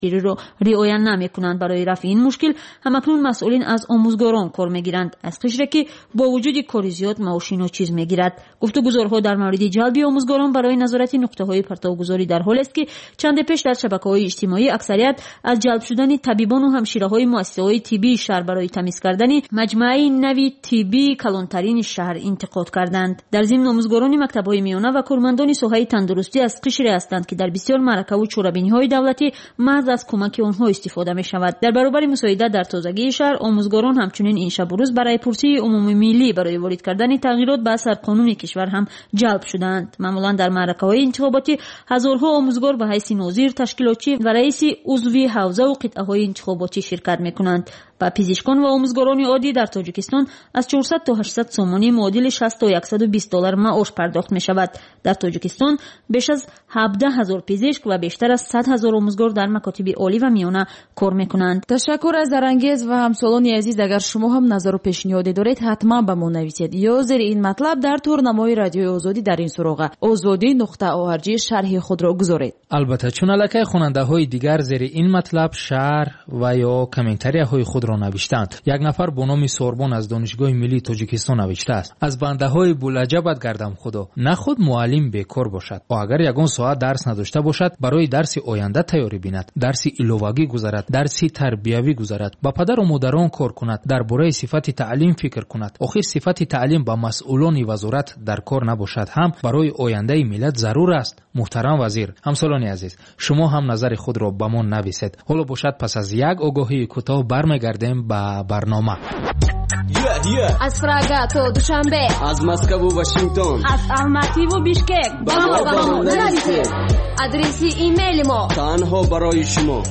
رو رعایت نمی‌کنند. برای رفع این مشکل همکنون مسئولین از آموزگاران کار می‌گیرند. از قشر که با وجود کار زیاد ماشین و چیز می‌گیرد. گفتگوزارها در مورد جلب آموزگاران برای نظارت نقطه‌های پرتوگذاری در حال است که چند پیش در شبکه‌های اجتماعی اکثریت از جلب شدن طبیبان و همشیره‌های مؤسسه‌های طبی شهر برای تمیز کردن مجمع نوی طبی کلانترین شهر انتقاد کردند. در ضمن آموزگاران مکتب‌های میانه و کارمندان ساحه تندرستی از قشری هستند که در بسیار معرکه و چوربینی‌های دولتی محض از کمک آنها استفاده می‌شود. در برابر مساعده در تازگی شهر آموزگاران همچنین این شب و روز برای پرسی عمومی ملی برای وارد کردن تغییرات به اثر قانون کشور هم جلب شدند. معمولا در معرکه‌های انتخاباتی هزارها آموزگار به حیث ناظر، تشکیلاتچی و رئیس عضوی حوزه و قطعه‌های انتخاباتی شرکت می‌کنند. و پزشکان و آموزگاران عادی در تاجیکستان از 400 تا 800 سومانی معادل 60 تا 120 دلار معاش پرداخت می شود. در تاجیکستان بیش از 17,000 پزشک و بیشتر از 100,000 آموزگار در مکاتب عالی و میانه کار می کنند. تشکر از درانگیز و همسالان عزیز. اگر شما هم نظر و پیشنهادی دارید حتما به ما نویسید یا زیر این مطلب در تورنمای رادیوی آزادی در این سراغ azadi.org شرح خود را گذارید. البته چون الکه خواننده های دیگر زیر این مطلب شرح و یا کامنتاری های خود نوشتند. یک نفر با نام سوربون از دانشگاه ملی تاجیکستان نوشته است: از بنده های بولجبت گردم خدا، نه خود معلم بیکار باشد و اگر یگان ساعت درس نداشته باشد برای درس آینده تیاری بیند، درس ایلوواگی گذارد، درس تربیوی گذارد، با پدر و مادران کار کند، درباره صفت تعلیم فکر کند. آخر صفت تعلیم با مسئولان وزارت در کار نباشد هم برای آینده ملت ضرور است. محترم وزیر، همسالان عزیز، شما هم نظر خود را به ما نویسید. حالا باشد پس از یک آگاهی کوتاه برمیگردیم به برنامه. از پراگا تا دوشنبه، از مسکو و واشنگتن، از الماتی و بیشکک، با ما نویسید. آدرس ایمیل ما تنها برای شما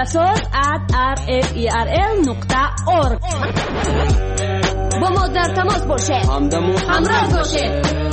oyandasod@rferl.org. با ما در تماس باشید، همراه باشید.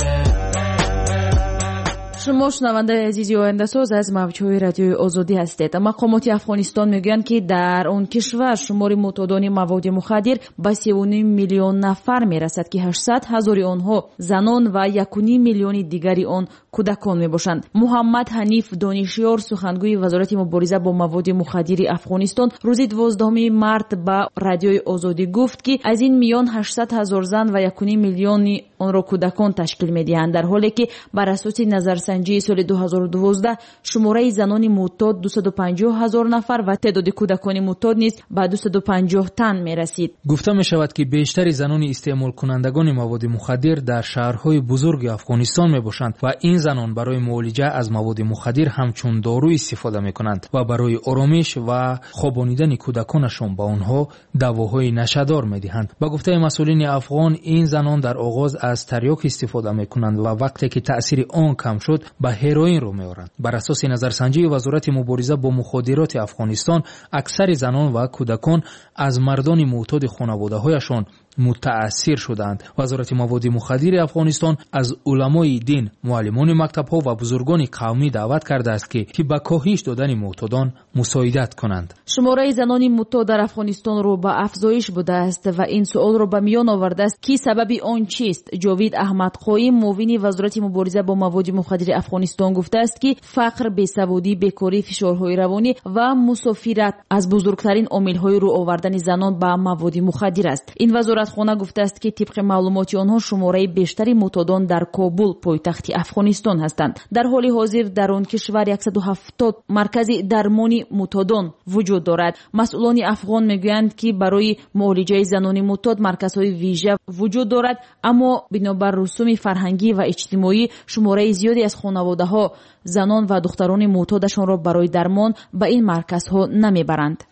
شما شنونده عزیزی آینده ساز از موجهای رادیوی آزادی هستید. مقامات افغانستان میگویند که در اون کشور شمار معتادان مواد مخدر به 3.5 میلیون نفر میرسد که 800,000 آنها زنان و 1.5 میلیون دیگری آن کودکان میباشند. محمد حنیف دانشیار سخنگوی وزارت مبارزه با مواد مخدر افغانستان روز 12 مارس به رادیوی آزادی گفت که از این میان 800,000 زن و 1.5 میلیون آن را کودکان تشکیل میدهند، در حالی که بر اساس نظرسنجی سال 2012 شماره زنان معتاد 250,000 نفر و تعداد کودکان معتاد نیز به 250 تن میرسید. گفته می شود که بیشتر زنان استعمال کنندگان مواد مخدر در شهرهای بزرگ افغانستان می باشند و این زنان برای معالجه از مواد مخدر همچون دارو استفاده می کنند و برای آرامش و خوابانیدن کودکانشان به آنها دواهای نشه‌دار می دهند. با گفته مسئولین افغان این زنان در آغاز از تریاک استفاده می کنند و وقتی که تأثیر آن کم شد به هروئین رو می‌آورند. بر اساس نظرسنجی وزارت مبارزه با مخدرات افغانستان اکثر زنان و کودکان از مردان معتاد خانواده‌هایشان متأثر شدند. وزارت مواد مخدر افغانستان از علمای دین، معلمان مکتب‌ها و بزرگان قومی دعوت کرده است که به کاهش دادن معتادان مساعدت کنند. شماره زنان معتاد در افغانستان رو به افزایش بوده است و این سوال رو به میان آورده است که سبب آن چیست. جاوید احمد قائم معاون وزارت مبارزه با مواد مخدر افغانستان گفته است که فقر، بیسوادی، بیکاری، فشارهای روانی و مسافرت از بزرگترین عامل‌های رو آوردن زنان به مواد مخدر است. این وزارت خانه گفته است که طبق معلومات آنها شماره بیشتری معتادان در کابل پایتخت افغانستان هستند. در حال حاضر در آن کشور 170 مرکز درمانی معتادان وجود دارد. مسئولان افغان میگویند که برای معالجه زنان معتاد مرکزهای ویژه وجود دارد، اما بنابر رسوم فرهنگی و اجتماعی شماره زیادی از خانواده‌ها زنان و دختران معتادشان را برای درمان به این مرکزها نمیبرند.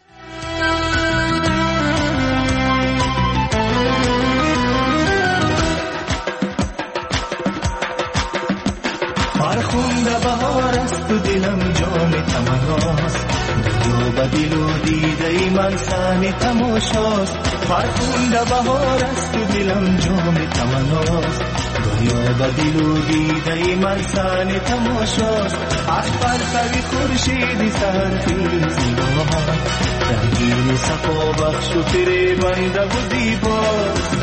فرخنده بهار است و دلم جام تمناست، دنیا به دل و دیده من صحن تماشاست. فرخنده بهار است و دلم جام تمناست، دنیا به دل و دیده من صحن تماشاست. از پرتو خورشید سحرخیز نگاهت رنگین صفا بخش و فریبنده و زیباست.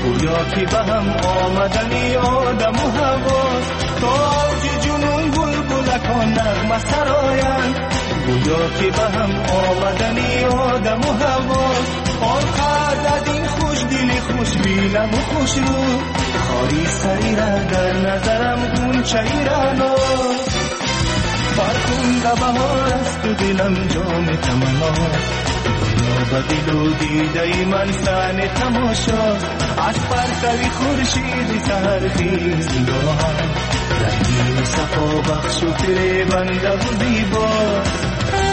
گویا که به هم آمدنی آدم و هواست تا اوج جنون بلبلکان نغمه سرایند گویا که به هم آمدنی آدم و هواست آنقدر از این خوش دل خوش بینم و خوش رو خاری سری را در نظرم گونچه ایراناست فرخنده بهار است و دلم جام تمناست به دل و دیده من سن تماشاست از پرتوی خورشید سحرخیز نگاهم رنگین صفا بخش و فریبنده و زیباست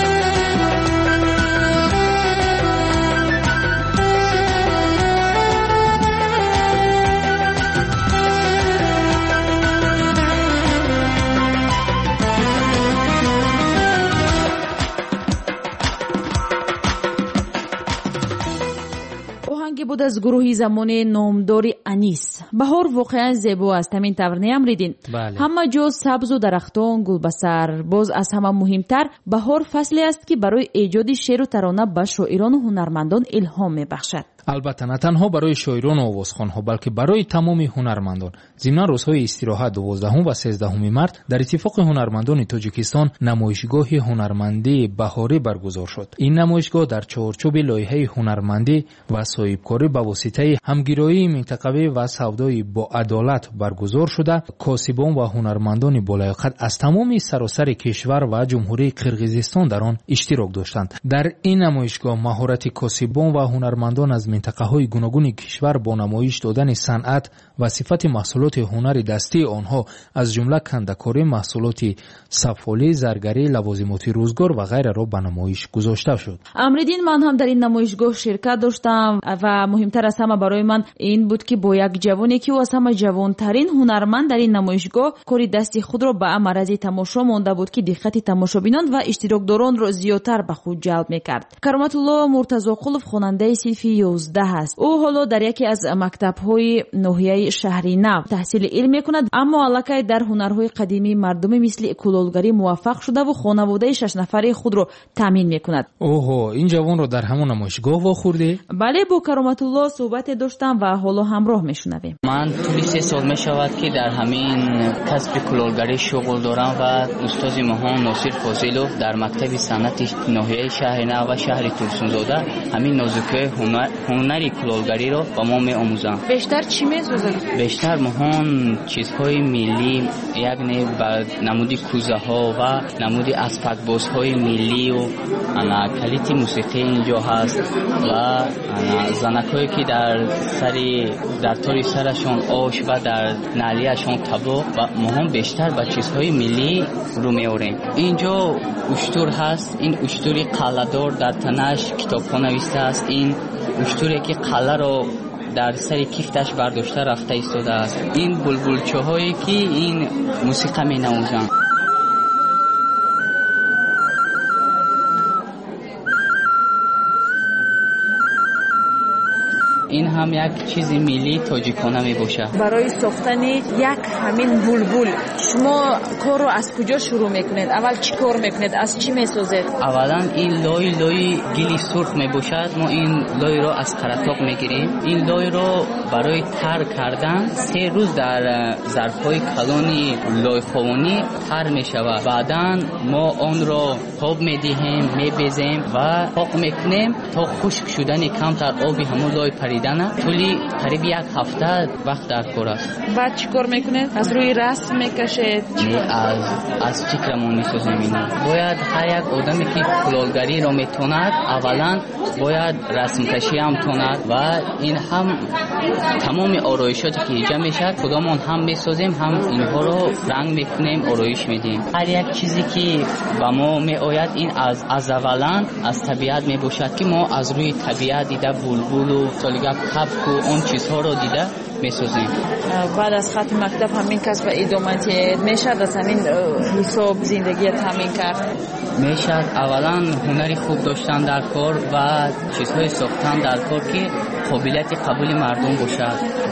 بود از گروهی زمانه نامداری انیس. بهار واقعا زیبا است، همین طور نیامریدین؟ بله. همه جا سبز و درختان گلبسر. باز از همه مهمتر بهار فصلی است که برای ایجاد شعر و ترانه به شاعران و هنرمندان الهام میبخشد. البته نه تنها برای شاعران و آوازخوان‌ها بلکه برای تمام هنرمندان. ضمن روزهای استراحت 12 و 13 مارس در اتفاق هنرمندان تاجیکستان نمایشگاه هنرمندی بهاری برگزار شد. این نمایشگاه در چارچوب لایحه هنرمندی و صاحبکاری به واسطه همگرایی منطقوی و سودای با عدالت برگزار شده. کاسبان و هنرمندان بالیاقت از تمام سراسر کشور و جمهوری قرقیزستان در آن اشتراک داشتند. در این نمایشگاه مهارت کاسبان و هنرمندان از منطقه‌های گوناگون کشور با نمایش دادن صنعت و صفت محصولات هنر دستی آنها از جمله کنده‌کاری، محصولات سفالی، زرگری، لوازمات روزگار و غیره را به نمایش گذاشته شد. امریدین من هم در این نمایشگاه شرکت داشتم و مهمتر از همه برای من این بود که با یک جوانی که از همه جوانترین هنرمند در این نمایشگاه کاری دستی خود را به عمرض تماشا مانده بود که دقت تماشابینان و اشتراکداران را زیادتر به خود جلب می‌کرد. کرامت الله مرتضی قلف خواننده صنف 11 است. او حالا در یکی از مکتب‌های ناحیه شهری نو تحصیل علم می‌کند، اما الکی در هنرهای قدیمی مردمی مثل کلالگری موفق شده و خانواده 6 نفره خود را تامین می‌کند. اوه، این جوان رو در همون نمایشگاه واخورده؟ بله، با کرامت الله صحبت داشتم و حالا همراه می‌شنویم. من طول 3 سال می‌شود که در همین کسب کلالگری شغل دارم و استاد مهان ناصر فاضلوف در مکتب صنعت ناحیه شهر نو و شهر ترسونزاده همین نازوکه هنری کلالگری رو با ما می‌آموزم. بیشتر چی می‌سازید؟ بیشتر مهان چیزهای ملی، یعنی با نمودی کوزه ها و نمودی اسپک بازهای ملی و کلیت موسیقی اینجا هست و زنکایی که در تاری سرشان آش و در نعلیشان تبلو و مهان بیشتر با چیزهای ملی رو می‌آوریم. اینجا اشتر هست، این اشتری قله‌دار در تنش کتاب‌ها نوشته است. این اشتری که قلعه رو در سر کیفتش برداشته رفته ایستاده است. این بلبلچه‌هایی که این موسیقی می‌نوازند. این هم یک چیز ملی تاجیکانه می باشه. برای ساختن یک همین بلبل شما کار رو از کجا شروع میکنید؟ اول چی کار میکنید؟ از چی میسازید؟ اولا این لای گلی سرخ می باشد. ما این لای رو از قرطاق میگیریم. این لای رو برای تر کردن 3 روز در ظرفهای کلانی لای خوانی تر می شود. بعداً ما آن را تاب میدهیم، میبزیم و پاک میکنیم تا خشک شدن کمتر آبی همون لای پرید طولی قریب 1 هفته وقت در کار است. بعد چی کار میکنید؟ از روی رسم میکشید؟ از چیکرمون میسازیم اینو. باید هر یک آدمی که کلالگری را میتوند اولا باید رسم کشی هم توند و این هم تمام آرایشاتی که اینجا میشد خودمون هم میسازیم، هم اینها رو رنگ میکنیم، آرایش میدیم. هر یک چیزی که با ما میآید این از اولا از طبیعت میباشد که ما از روی طبیعت دیده بلبل و سالگرد کبک و اون چیزها رو دیده میسازیم. بعد از ختم مکتب همین کسب ادامتی میشد؟ از همین حساب زندگی تامین کرد؟ میشد اولا هنری خوب داشتن در کار و چیزهای ساختن در کار که قابلیت قبول مردم باشد.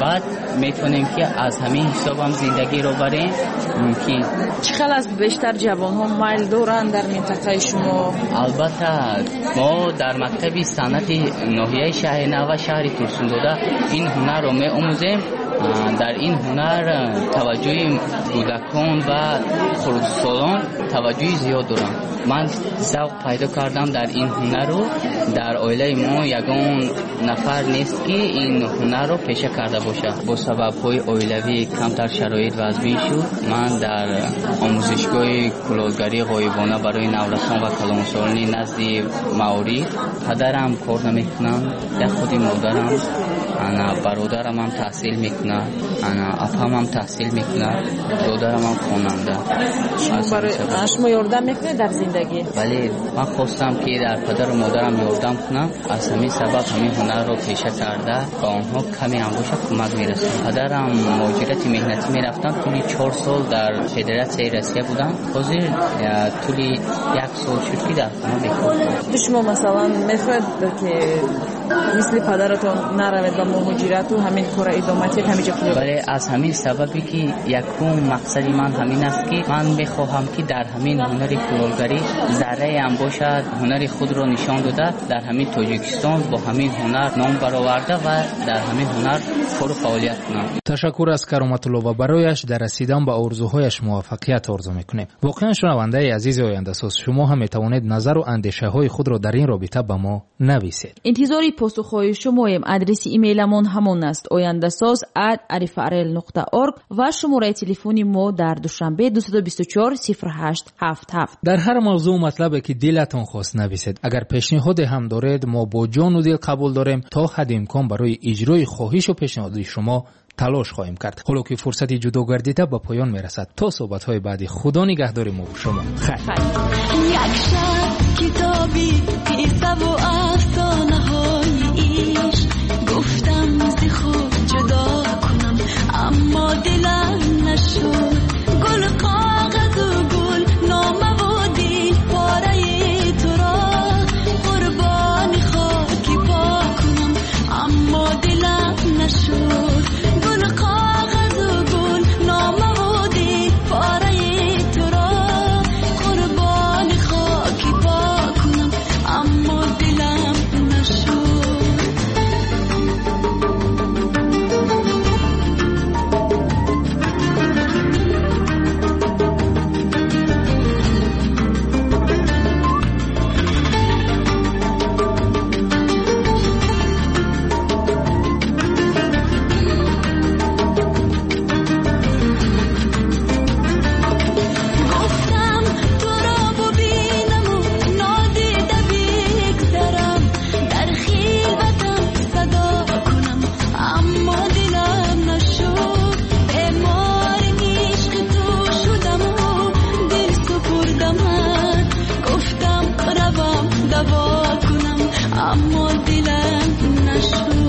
بعد میتونیم که از همین حساب هم زندگی رو بریم. ممکن چقدر از بیشتر جوان ها میل دارن در منطقه شما؟ البته ما در مکتب صنعت ناحیه شهر نو و شهر ترسندوده این هنر رو می‌آموزیم. در این هنر توجه کودکان و خردسالان توجه زیاد دارن. من ذوق پیدا کردم در این هنر رو. در عائله ما یگان نفر نیست که این هنر رو پیشه کرده باشه. با سبب‌های عائلوی کمتر شرایط وضعی شد. من در آموزشگاه کلاهگری غایبانه برای نورسان و کلانسالانی نزد موارد پدرم کار نمیکنم، در خود مادرم برادرم هم تحصیل میکنه، اپام هم تحصیل میکنه، دادرم هم خواننده. شما یاردم میکنه در زندگی؟ ولی من خواستم که در پدر و مادرم یاردم کنم. از همین سبب همین هنر رو پیشه کرده و آنها کمی هم باشه کمک میرسه. پدرم مهاجرت مهنتی میرفتم، طولی 4 سال در فدراسیون روسیه بودم. حاضر طولی 1 سال شد که در خانه بکار کنم. شما مثلا میخواید که مثل پدرتون نروید و مهاجرت و همین کار ادامه بدید همینجا کنید؟ بله، از همین سببی که یکم مقصد من همین است که من میخواهم که در همین هنر کلاهگری ذره هم باشد، هنر خود را نشان داده در همین تاجیکستان با همین هنر نام برآورده و در همین هنر کار و فعالیت کنم. تشکر از کرامت الله و برایش در رسیدن به آرزوهایش موفقیت آرزو میکنیم. واقعا شنونده عزیز آینده ساز، شما هم میتوانید نظر و اندیشه های خود را در این رابطه به ما نویسید. انتظاری پاسخهای شماییم. آدرس ایمیلمون همون است: oyandasaz@arifarel.org و شماره تلفنی ما در دوشنبه 224 0877. در هر موضوع مطلبی که دلتون خواست نویسید. اگر پیشنهاد هم دارید ما با جان و دل قبول داریم. تا حد امکان برای اجرای خواهش و پیشنهاد شما تلاش خواهیم کرد. حالا که فرصتی جدا گردیده به پایان میرسد. تا صحبت‌های بعدی، خدا نگهدار ما و شما. خیر. یک شب کتابی قصه و افسانه‌های عشق گفتم ز خود جدا کنم اما دلم نشد. گل کاغذ و گل نامه و دل پاره تو را قربان خاکی پا کنم اما دلم نشد. گل کاغذ و گل نامه و دل پاره تو را قربان خاکی پا کنم اما دلم نشد. گفتم روام دوا کنم اما دلم نشد.